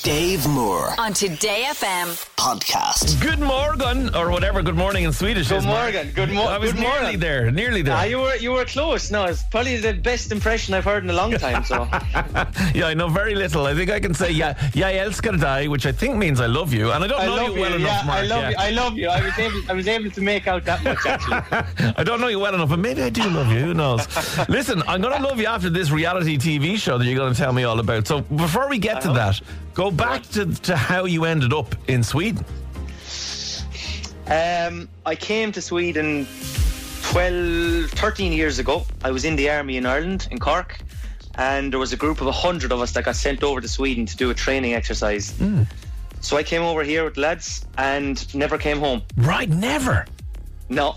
Dave Moore on Today FM podcast. Good morning, or whatever good morning in Swedish is. Good morning. I was nearly there. You were close. No, it's probably the best impression I've heard in a long time. So Yeah, I know very little. I think I can say jag älskar dig, which I think means I love you, and I don't know you well enough, Mark. I love you. I was able to make out that much, actually. I don't know you well enough, but maybe I do love you. Who knows? Listen, I'm going to love you after this reality TV show that you're going to tell me all about. So before we get to that, go back to how you ended up in Sweden. I came to Sweden 13 years ago. I was in the army in Ireland, in Cork, and there was a group of 100 of us that got sent over to Sweden to do a training exercise. So I came over here with lads and never came home. Right, never? No.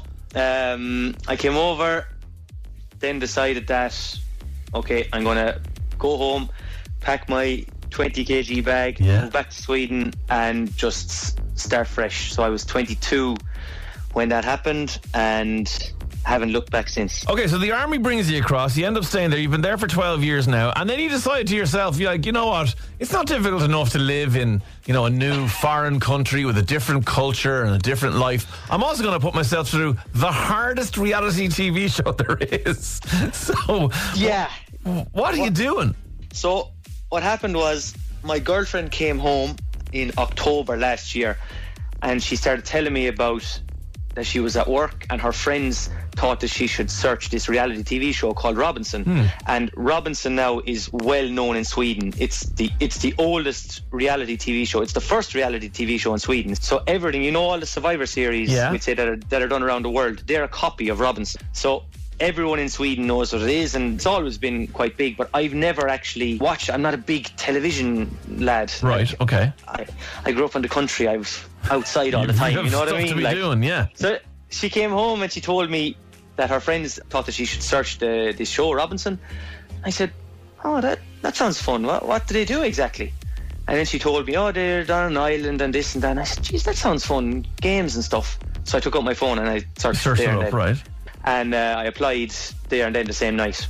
I came over, then decided that, okay, I'm going to go home, pack my 20 kg bag, move back to Sweden and just start fresh. So I was 22 when that happened and haven't looked back since. Okay, so the army brings you across, you end up staying there, you've been there for 12 years now, and then you decide to yourself, you're like, you know what, it's not difficult enough to live in, you know, a new foreign country with a different culture and a different life. I'm also going to put myself through the hardest reality TV show there is. So, yeah. What are you doing? So what happened was my girlfriend came home in October last year and she started telling me about that she was at work and her friends thought that she should search this reality TV show called Robinson. And Robinson now is well known in Sweden. It's the oldest reality TV show. It's the first reality TV show in Sweden. So everything, you know, all the Survivor series we'd say that are done around the world, they're a copy of Robinson. So everyone in Sweden knows what it is, and it's always been quite big, but I've never actually watched. I'm not a big television lad. Right, okay. I grew up in the country. I was outside all the time, you know what I mean? To be doing, yeah. So she came home and she told me that her friends thought that she should search this show, Robinson. I said, oh, that sounds fun. What do they do exactly? And then she told me, oh, they're down an island and this and that. And I said, geez, that sounds fun. Games and stuff. So I took up my phone and I searched there and then. Right. And I applied there and then the same night.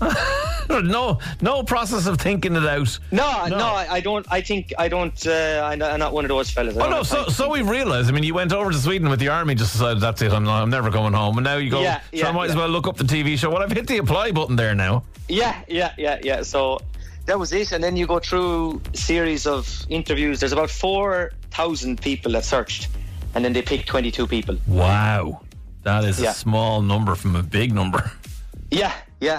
No process of thinking it out. No, I don't. I'm not one of those fellas. So we've realised. I mean, you went over to Sweden with the army, just decided that's it. I'm never going home, and now you go. So I might as well look up the TV show. Well, I've hit the apply button there now. Yeah. So that was it, and then you go through a series of interviews. There's about 4,000 people that searched, and then they picked 22 people. Wow. That is a small number from a big number. Yeah.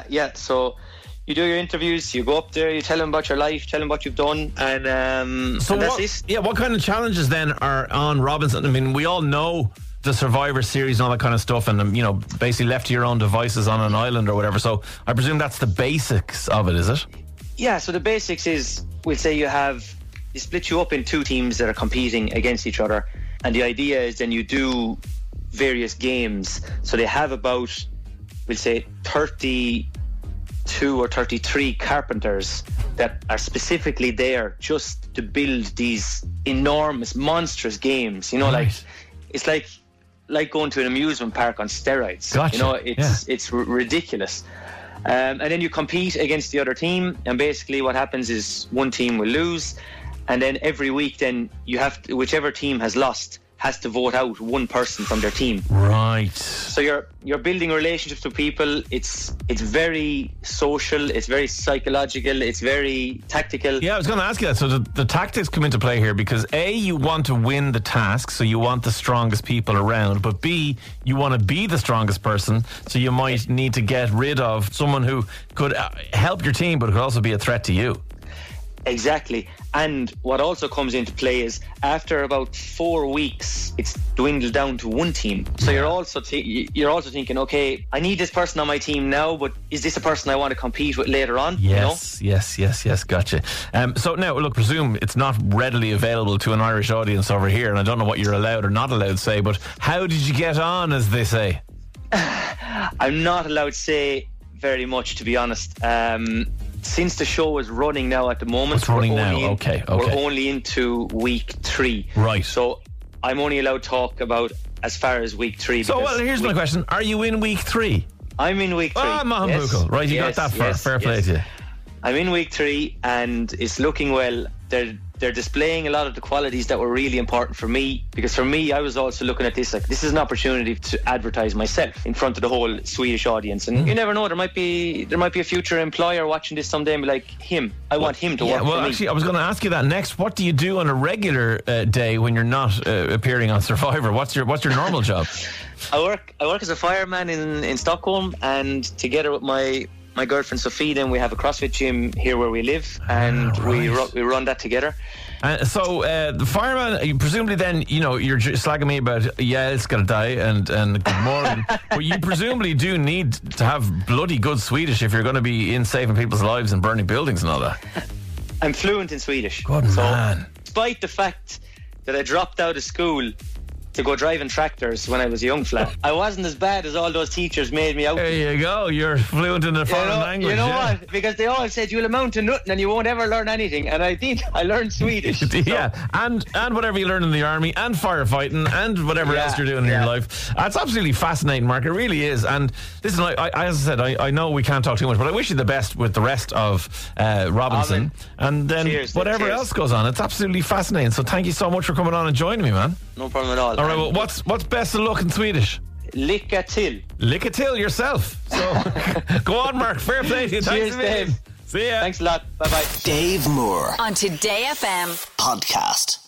So you do your interviews, you go up there, you tell them about your life, tell them what you've done, and that's it. Yeah, what kind of challenges then are on Robinson? I mean, we all know the Survivor series and all that kind of stuff, and you know, basically left to your own devices on an island or whatever. So I presume that's the basics of it, is it? Yeah. So the basics is, we'll say you split you up in two teams that are competing against each other, and the idea is then you do various games. So they have about, we'll say, 32 or 33 carpenters that are specifically there just to build these enormous, monstrous games. You know, right. like it's like going to an amusement park on steroids. Gotcha. You know, it's ridiculous. And then you compete against the other team, and basically what happens is one team will lose, and then every week then you have to, whichever team has lost has to vote out one person from their team. Right. So you're building relationships with people. It's very social. It's very psychological. It's very tactical. Yeah, I was going to ask you that. So the tactics come into play here because A, you want to win the task, so you want the strongest people around. But B, you want to be the strongest person, so you might need to get rid of someone who could help your team, but could also be a threat to you. Exactly. And what also comes into play is after about 4 weeks, it's dwindled down to one team. So you're also thinking, okay, I need this person on my team now, but is this a person I want to compete with later on? Yes, you know? yes. Gotcha. So now, look, presume it's not readily available to an Irish audience over here, and I don't know what you're allowed or not allowed to say, but how did you get on, as they say? I'm not allowed to say very much, to be honest. Since the show is running now at the moment, it's running now. Okay. We're only into week 3. Right. So I'm only allowed to talk about as far as week 3. So, well, here's my question. Are you in week 3? I'm in week 3. Ah, Mahambukal. Right, you got that far. Fair play to you. I'm in week 3 and it's looking well. they're displaying a lot of the qualities that were really important for me, because for me, I was also looking at this like, this is an opportunity to advertise myself in front of the whole Swedish audience, and you never know, there might be a future employer watching this someday and be like, I want him to work for me. Well, actually, I was going to ask you that next. What do you do on a regular day when you're not appearing on Survivor? What's your normal job? I work as a fireman in Stockholm, and together with my girlfriend Sophie, then we have a CrossFit gym here where we live, and we run that together. So the fireman, presumably then, you're slagging me about, it's going to die and good morning. But you presumably do need to have bloody good Swedish if you're going to be in saving people's lives and burning buildings and all that. I'm fluent in Swedish. Good man. Despite the fact that I dropped out of school to go driving tractors when I was a young fella, I wasn't as bad as all those teachers made me out. There you go. You're fluent in a foreign language. You know what? Because they all said you'll amount to nothing and you won't ever learn anything. And I think I learned Swedish. Yeah, and whatever you learn in the army, and firefighting, and whatever else you're doing in your life. It's absolutely fascinating, Mark. It really is. And listen, I as I said, I know we can't talk too much, but I wish you the best with the rest of Robinson. And then whatever else goes on. It's absolutely fascinating. So thank you so much for coming on and joining me, man. No problem at all. All right, well, what's best of luck in Swedish? Lycka till. Lycka till yourself. So go on, Mark. Fair play to you. Cheers, Dave. See ya. Thanks a lot. Bye-bye. Dave Moore on Today FM podcast.